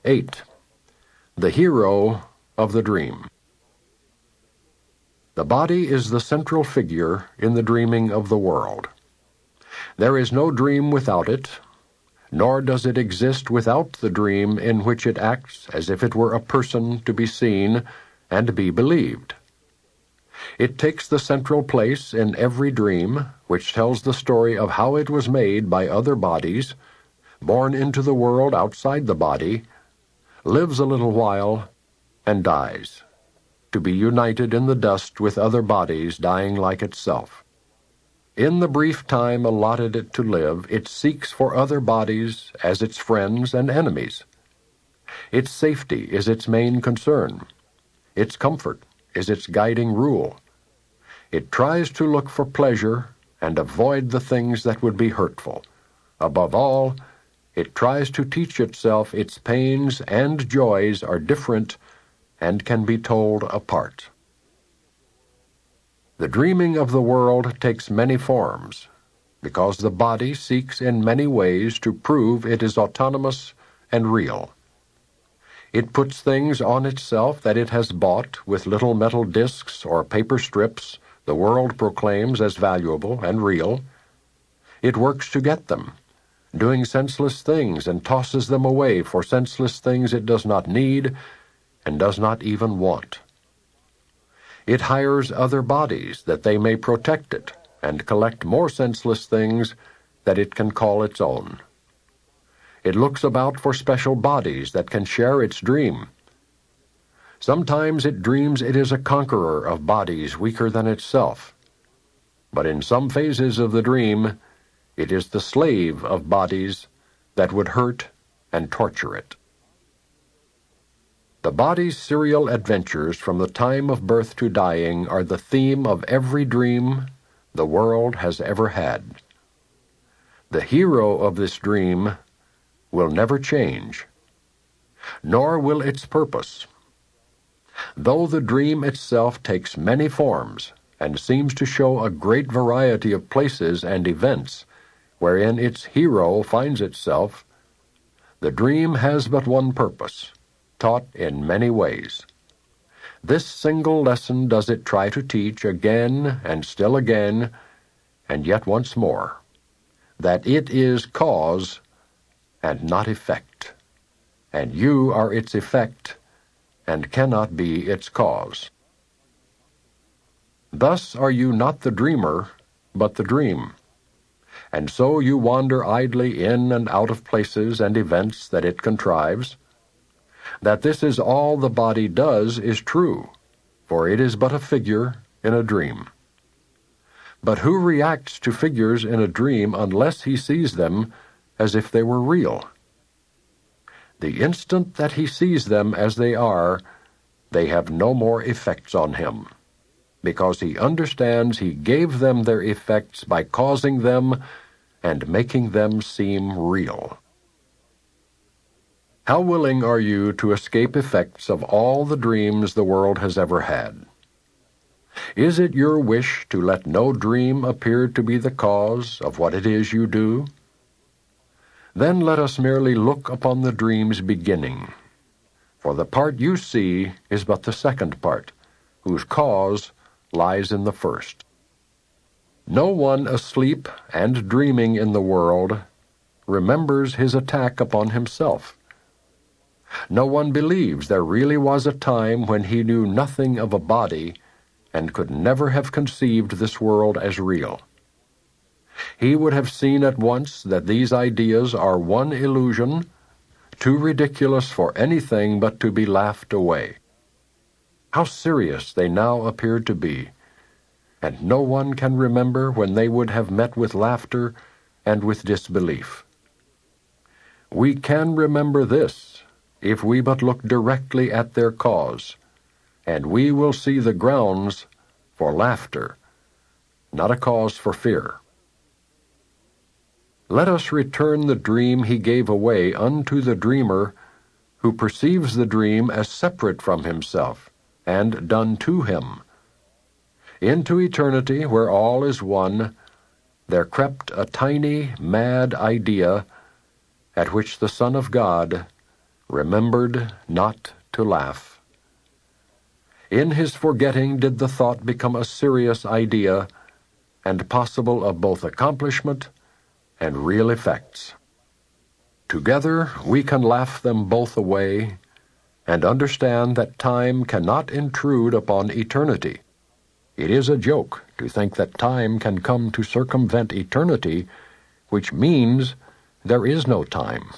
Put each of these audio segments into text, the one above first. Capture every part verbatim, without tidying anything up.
eight. The hero of the dream. The body is the central figure in the dreaming of the world. There is no dream without it, nor does it exist without the dream in which it acts as if it were a person to be seen and be believed. It takes the central place in every dream, which tells the story of how it was made by other bodies, born into the world outside the body, lives a little while, and dies, to be united in the dust with other bodies dying like itself. In the brief time allotted it to live, it seeks for other bodies as its friends and enemies. Its safety is its main concern. Its comfort is its guiding rule. It tries to look for pleasure and avoid the things that would be hurtful. Above all, it tries to teach itself its pains and joys are different and can be told apart. The dreaming of the world takes many forms, because the body seeks in many ways to prove it is autonomous and real. It puts things on itself that it has bought with little metal discs or paper strips the world proclaims as valuable and real. It works to get them, doing senseless things, and tosses them away for senseless things it does not need and does not even want. It hires other bodies that they may protect it and collect more senseless things that it can call its own. It looks about for special bodies that can share its dream. Sometimes it dreams it is a conqueror of bodies weaker than itself. But in some phases of the dream, it is the slave of bodies that would hurt and torture it. The body's serial adventures from the time of birth to dying are the theme of every dream the world has ever had. The hero of this dream will never change, nor will its purpose. Though the dream itself takes many forms and seems to show a great variety of places and events wherein its hero finds itself, the dream has but one purpose, taught in many ways. This single lesson does it try to teach again and still again, and yet once more, that it is cause and not effect, and you are its effect and cannot be its cause. Thus are you not the dreamer, but the dream, and so you wander idly in and out of places and events that it contrives. That this is all the body does is true, for it is but a figure in a dream. But who reacts to figures in a dream unless he sees them as if they were real? The instant that he sees them as they are, they have no more effects on him, because he understands he gave them their effects by causing them and making them seem real. How willing are you to escape effects of all the dreams the world has ever had? Is it your wish to let no dream appear to be the cause of what it is you do? Then let us merely look upon the dream's beginning, for the part you see is but the second part, whose cause lies in the first. No one asleep and dreaming in the world remembers his attack upon himself. No one believes there really was a time when he knew nothing of a body and could never have conceived this world as real. He would have seen at once that these ideas are one illusion, too ridiculous for anything but to be laughed away. How serious they now appear to be, and no one can remember when they would have met with laughter and with disbelief. We can remember this, if we but look directly at their cause, and we will see the grounds for laughter, not a cause for fear. Let us return the dream he gave away unto the dreamer, who perceives the dream as separate from himself, and done to him. Into eternity, where all is one, there crept a tiny, mad idea, at which the Son of God remembered not to laugh. In his forgetting did the thought become a serious idea, and possible of both accomplishment and real effects. Together we can laugh them both away, and understand that time cannot intrude upon eternity. It is a joke to think that time can come to circumvent eternity, which means there is no time.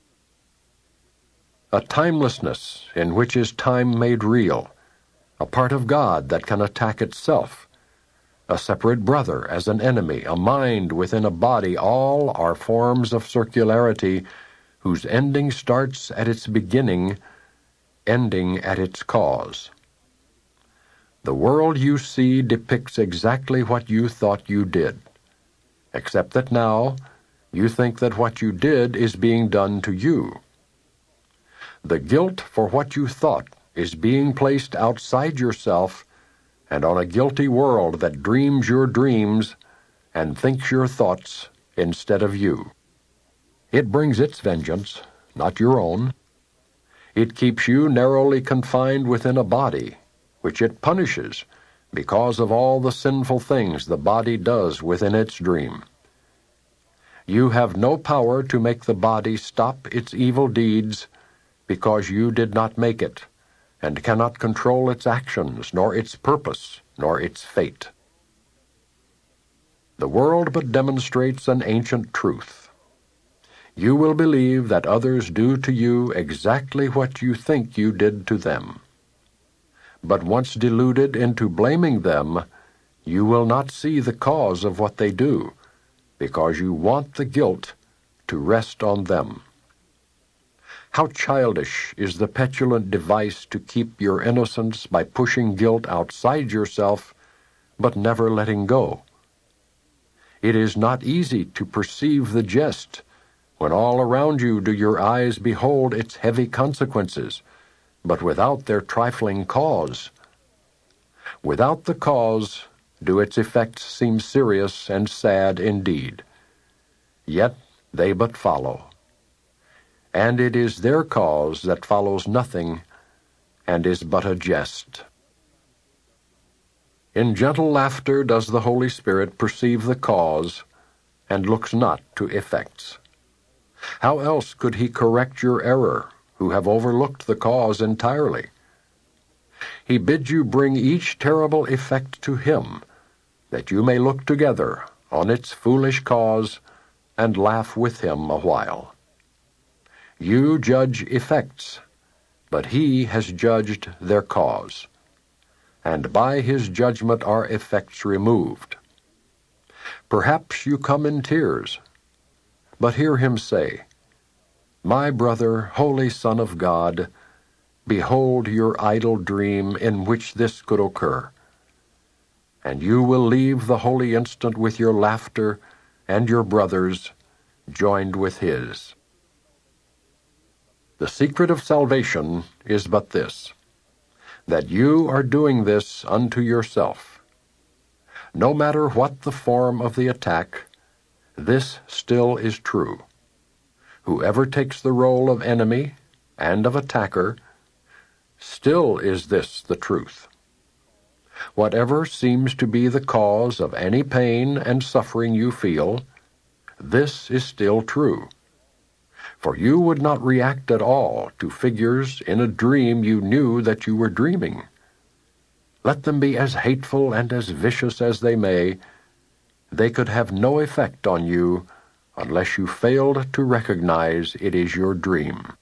A timelessness in which is time made real, a part of God that can attack itself, a separate brother as an enemy, a mind within a body, all are forms of circularity whose ending starts at its beginning, ending at its cause. The world you see depicts exactly what you thought you did, except that now you think that what you did is being done to you. The guilt for what you thought is being placed outside yourself and on a guilty world that dreams your dreams and thinks your thoughts instead of you. It brings its vengeance, not your own. It keeps you narrowly confined within a body, which it punishes because of all the sinful things the body does within its dream. You have no power to make the body stop its evil deeds because you did not make it, and cannot control its actions, nor its purpose, nor its fate. The world but demonstrates an ancient truth. You will believe that others do to you exactly what you think you did to them. But once deluded into blaming them, you will not see the cause of what they do, because you want the guilt to rest on them. How childish is the petulant device to keep your innocence by pushing guilt outside yourself, but never letting go. It is not easy to perceive the jest when all around you do your eyes behold its heavy consequences, but without their trifling cause. Without the cause do its effects seem serious and sad indeed. Yet they but follow. And it is their cause that follows nothing and is but a jest. In gentle laughter does the Holy Spirit perceive the cause and looks not to effects. How else could he correct your error, who have overlooked the cause entirely? He bids you bring each terrible effect to him, that you may look together on its foolish cause and laugh with him a while. You judge effects, but he has judged their cause, and by his judgment are effects removed. Perhaps you come in tears, but hear him say, "My brother, holy Son of God, behold your idle dream in which this could occur." And you will leave the holy instant with your laughter and your brother's joined with his. The secret of salvation is but this, that you are doing this unto yourself. No matter what the form of the attack, this still is true. Whoever takes the role of enemy and of attacker, still is this the truth. Whatever seems to be the cause of any pain and suffering you feel, this is still true. For you would not react at all to figures in a dream you knew that you were dreaming. Let them be as hateful and as vicious as they may, they could have no effect on you unless you failed to recognize it is your dream.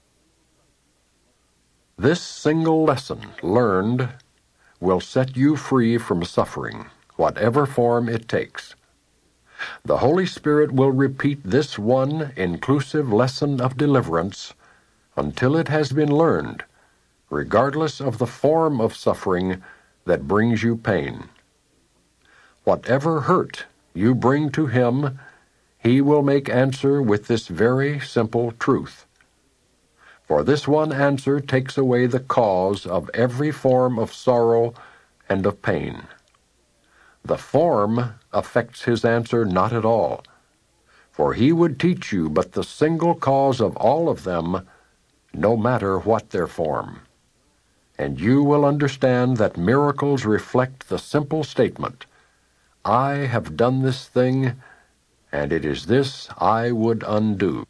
This single lesson learned will set you free from suffering, whatever form it takes. The Holy Spirit will repeat this one inclusive lesson of deliverance until it has been learned, regardless of the form of suffering that brings you pain. Whatever hurt you bring to him, he will make answer with this very simple truth. For this one answer takes away the cause of every form of sorrow and of pain. The form affects his answer not at all, for he would teach you but the single cause of all of them, no matter what their form. And you will understand that miracles reflect the simple statement, I have done this thing, and it is this I would undo.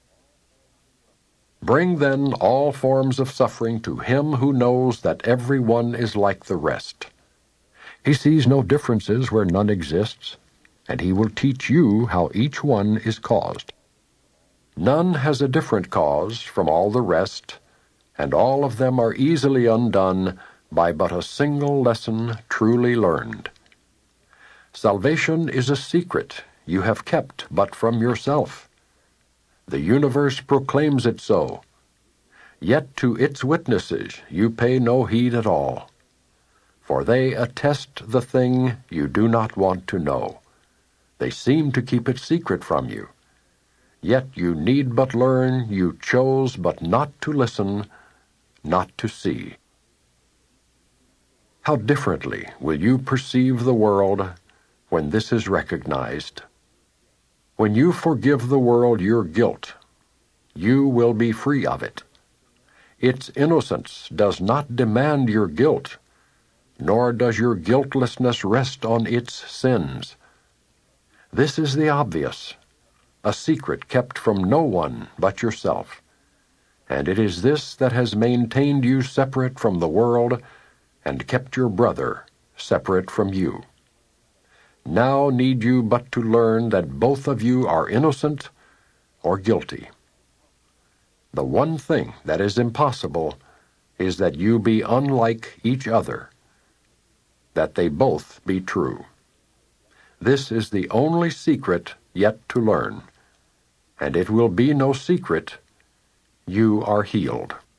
Bring then all forms of suffering to Him who knows that every one is like the rest. He sees no differences where none exists, and He will teach you how each one is caused. None has a different cause from all the rest, and all of them are easily undone by but a single lesson truly learned. Salvation is a secret you have kept but from yourself. The universe proclaims it so. Yet to its witnesses you pay no heed at all, for they attest the thing you do not want to know. They seem to keep it secret from you. Yet you need but learn you chose but not to listen, not to see. How differently will you perceive the world when this is recognized? When you forgive the world your guilt, you will be free of it. Its innocence does not demand your guilt, nor does your guiltlessness rest on its sins. This is the obvious, a secret kept from no one but yourself, and it is this that has maintained you separate from the world and kept your brother separate from you. Now need you but to learn that both of you are innocent or guilty. The one thing that is impossible is that you be unlike each other, that they both be true. This is the only secret yet to learn, and it will be no secret. You are healed.